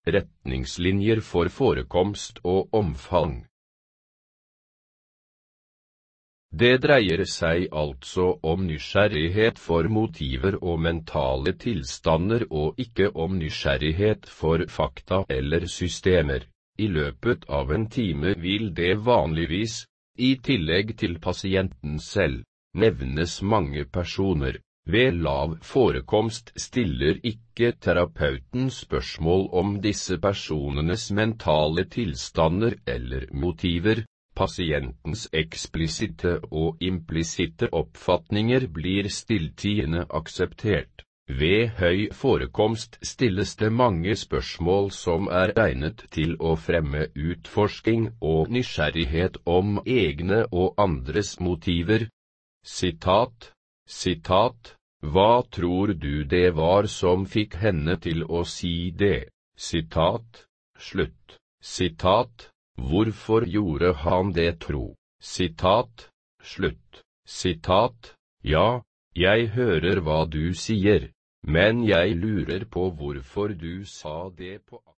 retningslinjer for forekomst og omfang. Det dreier seg altså om nysgjerrighet for motiver og mentale tilstander og ikke om nysgjerrighet for fakta eller systemer. I løpet av en time vil det vanligvis, i tillegg til pasienten selv, nevnes mange personer. Ved lav forekomst stiller ikke terapeuten spørsmål om disse personenes mentale tilstander eller motiver. Pasientens eksplisitte og implisitte oppfatninger blir stilltiende akseptert. Ved høy forekomst stilles det mange spørsmål som er egnet til å fremme utforsking og nysgjerrighet om egne og andres motiver. Hva tror du det var som fikk henne til å si det? Hvorfor gjorde han det tro? Ja, jeg hører hva du sier, men jeg lurer på hvorfor du sa det på